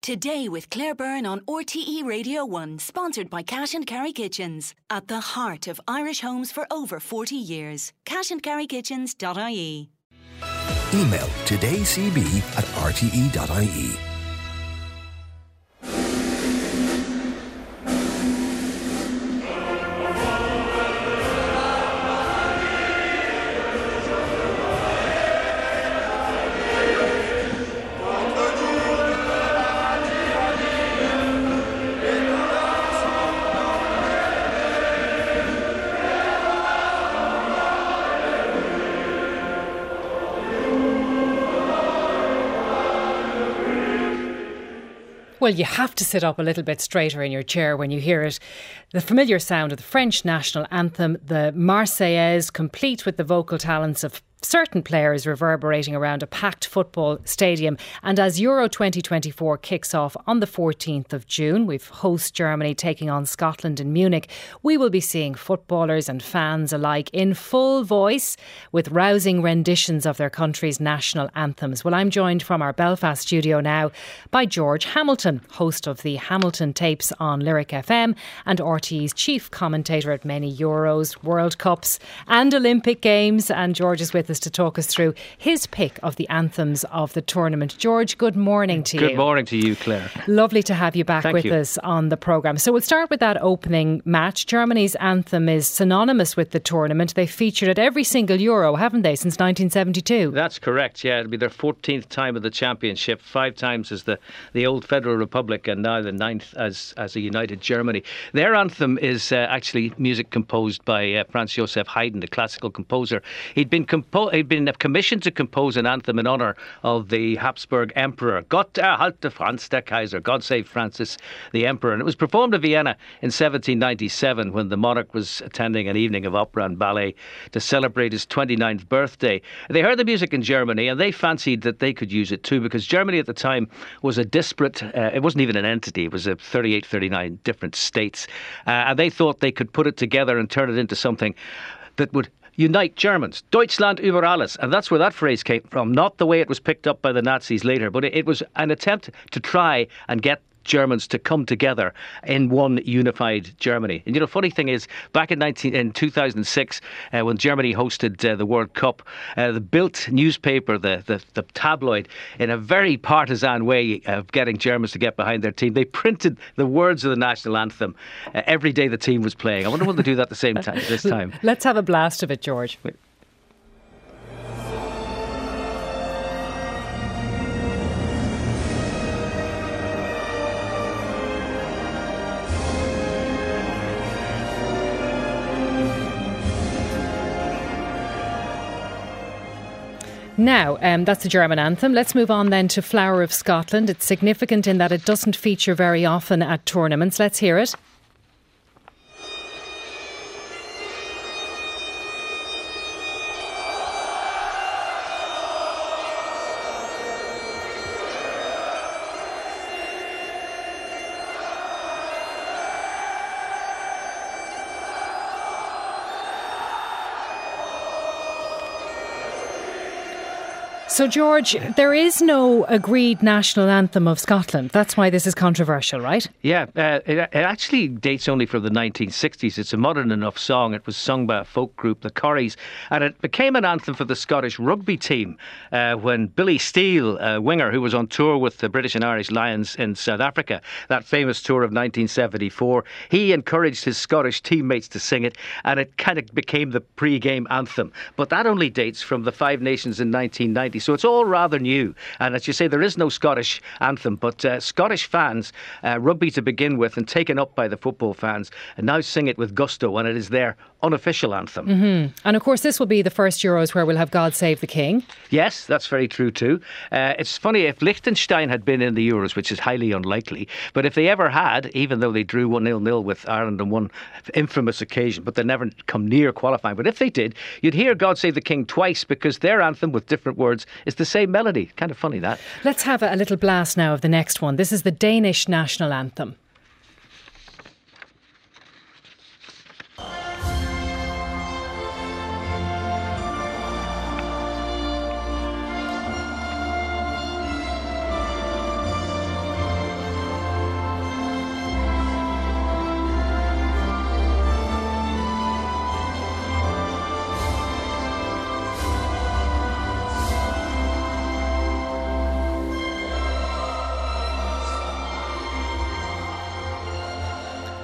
Today with Claire Byrne on RTE Radio 1, sponsored by Cash and Carry Kitchens. At the heart of Irish homes for over 40 years. cashandcarrykitchens.ie. Email todaycb@rte.ie. Well, you have to sit up a little bit straighter in your chair when you hear it. The familiar sound of the French national anthem, the Marseillaise, complete with the vocal talents of certain players reverberating around a packed football stadium. And as Euro 2024 kicks off on the 14th of June, we've host Germany taking on Scotland in Munich. We will be seeing footballers and fans alike in full voice with rousing renditions of their country's national anthems. Well, I'm joined from our Belfast studio now by George Hamilton, host of the Hamilton Tapes on Lyric FM and RTE's chief commentator at many Euros, World Cups and Olympic Games. And George is with us to talk us through his pick of the anthems of the tournament. George, good morning to you. Good morning to you, Claire. Lovely to have you back with us on the programme. So we'll start with that opening match. Germany's anthem is synonymous with the tournament. They've featured at every single Euro, haven't they, since 1972? That's correct, yeah. It'll be their 14th time of the championship, 5 times as the old Federal Republic and now the 9th as a united Germany. Their anthem is actually music composed by Franz Joseph Haydn, the classical composer. He'd been commissioned to compose an anthem in honour of the Habsburg Emperor. Gott erhalte Franz der Kaiser, God save Francis the Emperor. And it was performed in Vienna in 1797 when the monarch was attending an evening of opera and ballet to celebrate his 29th birthday. They heard the music in Germany and they fancied that they could use it too, because Germany at the time was a disparate, it wasn't even an entity, it was a 38, 39 different states. And they thought they could put it together and turn it into something that would unite Germans. Deutschland über alles. And that's where that phrase came from. Not the way it was picked up by the Nazis later, but it was an attempt to try and get Germans to come together in one unified Germany. And funny thing is, back in 2006, when Germany hosted the World Cup, the Bild newspaper, the tabloid, in a very partisan way of getting Germans to get behind their team, they printed the words of the national anthem every day the team was playing. I wonder will they do that at the same time this time. Let's have a blast of it, George. Now, that's the German anthem. Let's move on then to Flower of Scotland. It's significant in that it doesn't feature very often at tournaments. Let's hear it. So, George, there is no agreed national anthem of Scotland. That's why this is controversial, right? Yeah, it actually dates only from the 1960s. It's a modern enough song. It was sung by a folk group, the Corries, and it became an anthem for the Scottish rugby team when Billy Steele, a winger who was on tour with the British and Irish Lions in South Africa, that famous tour of 1974, he encouraged his Scottish teammates to sing it, and it kind of became the pre-game anthem. But that only dates from the Five Nations in 1990. So it's all rather new. And as you say, there is no Scottish anthem, but Scottish fans, rugby to begin with and taken up by the football fans, and now sing it with gusto, and it is their unofficial anthem. Mm-hmm. And of course this will be the first Euros where we'll have God Save the King. Yes, that's very true too. It's funny, if Liechtenstein had been in the Euros, which is highly unlikely, but if they ever had, even though they drew 1-0 with Ireland on one infamous occasion, but they never come near qualifying, but if they did, you'd hear God Save the King twice, because their anthem with different words is the same melody. Kind of funny, that. Let's have a little blast now of the next one. This is the Danish national anthem.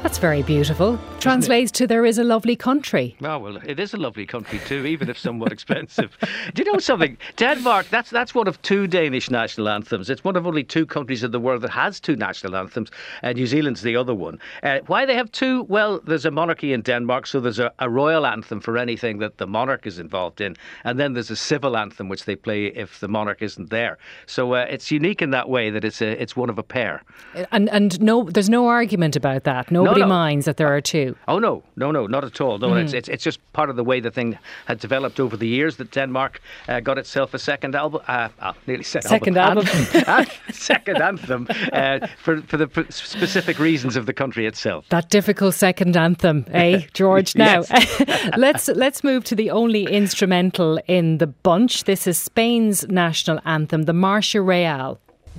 That's very beautiful. Translates to there is a lovely country. Oh, well, it is a lovely country too, even if somewhat expensive. Do you know something? Denmark, that's one of two Danish national anthems. It's one of only two countries in the world that has two national anthems. New Zealand's the other one. Why they have two? Well, there's a monarchy in Denmark, so there's a royal anthem for anything that the monarch is involved in. And then there's a civil anthem, which they play if the monarch isn't there. So it's unique in that way that it's one of a pair. And no, there's no argument about that. Nobody minds that there are two. Oh no, not at all. No, it's just part of the way the thing had developed over the years that Denmark got itself a second album. Nearly said second album. Second anthem for the specific reasons of the country itself. That difficult second anthem, eh, George? Now, let's move to the only instrumental in the bunch. This is Spain's national anthem, the Marcha Real.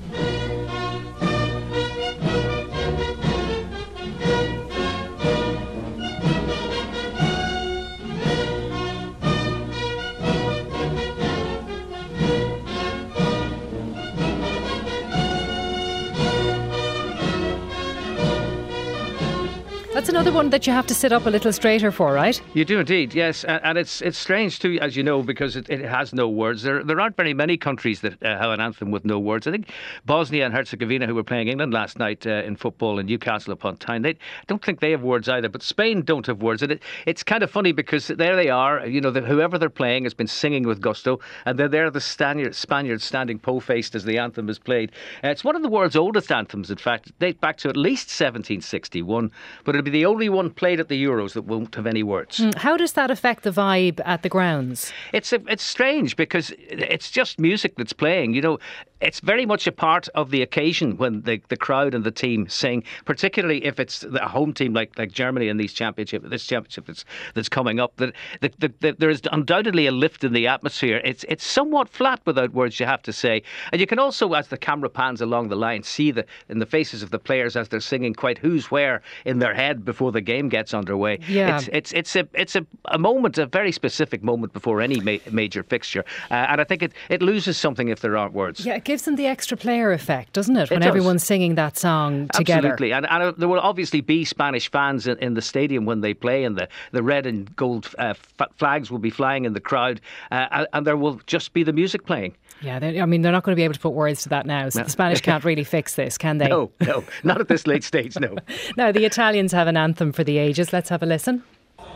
That's another one that you have to sit up a little straighter for, right? You do indeed, yes. And it's strange too, as you know, because it has no words. There aren't very many countries that have an anthem with no words. I think Bosnia and Herzegovina, who were playing England last night in football in Newcastle upon Tyne, they don't think they have words either. But Spain don't have words. And it's kind of funny because there they are, you know, whoever they're playing has been singing with gusto. And then there are the Spaniards standing po-faced as the anthem is played. It's one of the world's oldest anthems, in fact. It dates back to at least 1761. But it'll be the only one played at the Euros that won't have any words. How does that affect the vibe at the grounds? It's strange because it's just music that's playing. You know, it's very much a part of the occasion when the crowd and the team sing, particularly if it's a home team like Germany in this championship that's coming up. That there is undoubtedly a lift in the atmosphere. It's somewhat flat without words, you have to say. And you can also, as the camera pans along the line, see in the faces of the players as they're singing quite who's where in their head before the game gets underway. Yeah. It's a moment, a very specific moment before any major fixture. And I think it loses something if there aren't words. Yeah, it gives them the extra player effect, doesn't it? When everyone's singing that song together. Absolutely. And there will obviously be Spanish fans in the stadium when they play, and the red and gold flags will be flying in the crowd. And there will just be the music playing. Yeah, they're not going to be able to put words to that now. So the Spanish can't really fix this, can they? No, not at this late stage, no. Now, the Italians have an anthem for the ages. Let's have a listen.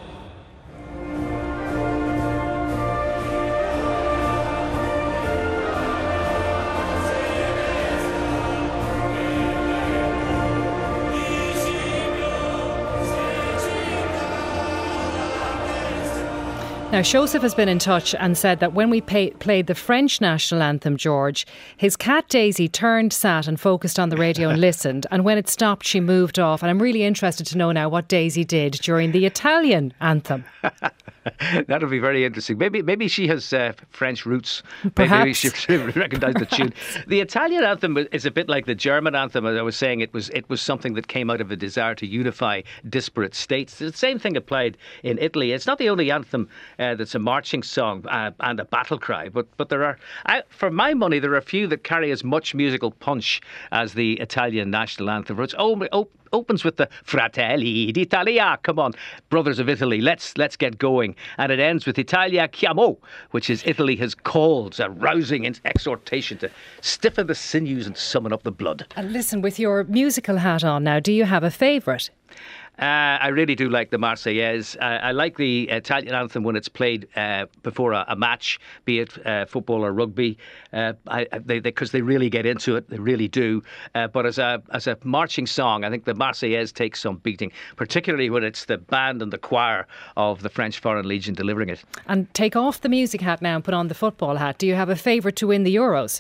Now, Joseph has been in touch and said that when we played the French national anthem, George, his cat Daisy turned, sat and focused on the radio and listened. And when it stopped, she moved off. And I'm really interested to know now what Daisy did during the Italian anthem. That'll be very interesting. Maybe she has French roots. Perhaps. Maybe she recognise the tune. The Italian anthem is a bit like the German anthem. As I was saying, it was something that came out of a desire to unify disparate states. The same thing applied in Italy. It's not the only anthem that's a marching song and a battle cry, but there are, for my money, there are a few that carry as much musical punch as the Italian national anthem. It's opens with the Fratelli d'Italia, come on, brothers of Italy, let's get going. And it ends with Italia chiamo, which is Italy has called, a rousing exhortation to stiffen the sinews and summon up the blood. And listen, with your musical hat on now, do you have a favourite? I really do like the Marseillaise. I like the Italian anthem when it's played before a match, be it football or rugby, because they really get into it. They really do. But as a marching song, I think the Marseillaise takes some beating, particularly when it's the band and the choir of the French Foreign Legion delivering it. And take off the music hat now and put on the football hat. Do you have a favourite to win the Euros?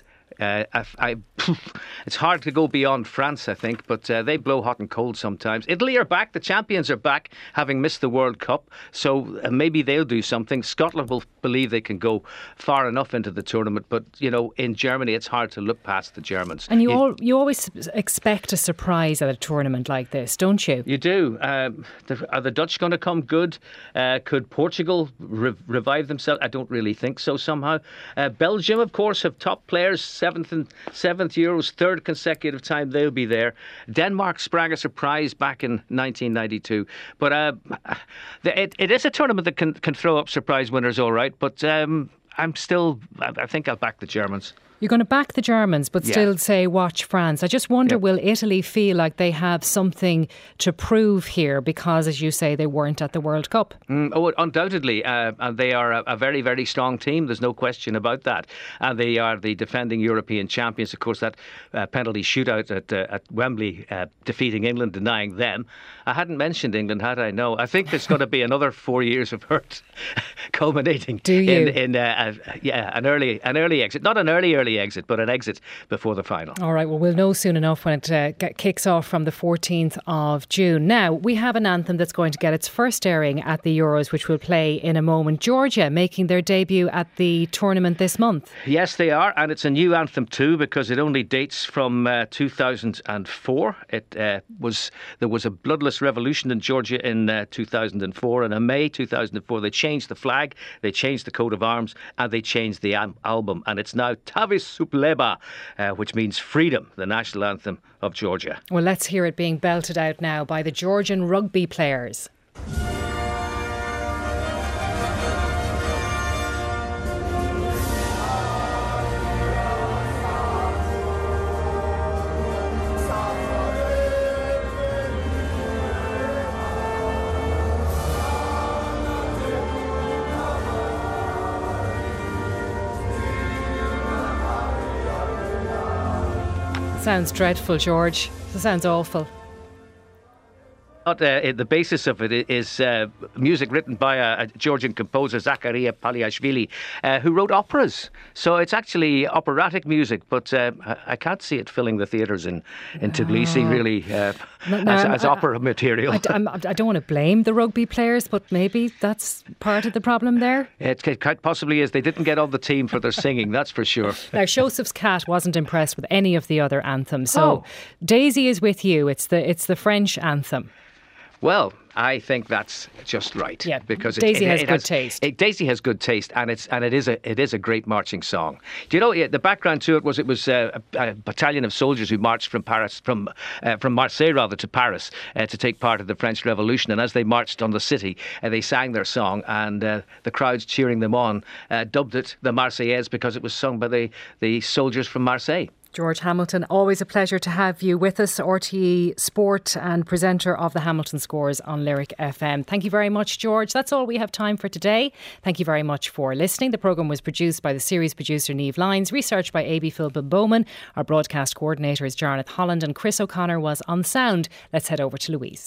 It's hard to go beyond France, I think, but they blow hot and cold sometimes. Italy are back, the champions are back, having missed the World Cup, so maybe they'll do something. Scotland will believe they can go far enough into the tournament, but you know, in Germany it's hard to look past the Germans. And you always expect a surprise at a tournament like this, don't you? You do. Are the Dutch going to come good? Could Portugal revive themselves? I don't really think so somehow. Belgium, of course, have top players. seventh Euros, third consecutive time they'll be there. Denmark sprang a surprise back in 1992. But it is a tournament that can throw up surprise winners, all right. But I think I'll back the Germans. You're going to back the Germans, but still say watch France. I just wonder, will Italy feel like they have something to prove here because, as you say, they weren't at the World Cup? Undoubtedly. And they are a very, very strong team. There's no question about that. And they are the defending European champions. Of course, that penalty shootout at Wembley, defeating England, denying them. I hadn't mentioned England, had I? No. I think there's going to be another 4 years of hurt culminating in an early exit. Not an early exit, but an exit before the final. All right, well, we'll know soon enough when it kicks off from the 14th of June. Now, we have an anthem that's going to get its first airing at the Euros, which we'll play in a moment. Georgia making their debut at the tournament this month. Yes, they are, and it's a new anthem too because it only dates from 2004. There was a bloodless revolution in Georgia in 2004, and in May 2004 they changed the flag, they changed the coat of arms, and they changed the album, and it's now Tavis Supleba, which means freedom, the national anthem of Georgia. Well, let's hear it being belted out now by the Georgian rugby players. Sounds dreadful, George. It sounds awful. The basis of it is music written by a Georgian composer, Zakaria Paliashvili, who wrote operas. So it's actually operatic music, but I can't see it filling the theatres in Tbilisi, really, as opera material. I don't want to blame the rugby players, but maybe that's part of the problem there. It quite possibly is. They didn't get on the team for their singing, that's for sure. Now, Joseph's cat wasn't impressed with any of the other anthems. So Daisy is with you. It's the French anthem. Well, I think that's just right. Yeah, because Daisy has good taste. Daisy has good taste, and it is a great marching song. Do you know the background to it was a battalion of soldiers who marched from Marseille rather to Paris to take part in the French Revolution, and as they marched on the city, they sang their song, and the crowds cheering them on dubbed it the Marseillaise because it was sung by the soldiers from Marseille. George Hamilton, always a pleasure to have you with us, RTE Sport and presenter of the Hamilton Scores on Lyric FM. Thank you very much, George. That's all we have time for today. Thank you very much for listening. The programme was produced by the series producer Niamh Lyons, researched by A.B. Philbin Bowman. Our broadcast coordinator is Jarlath Holland, and Chris O'Connor was on sound. Let's head over to Louise.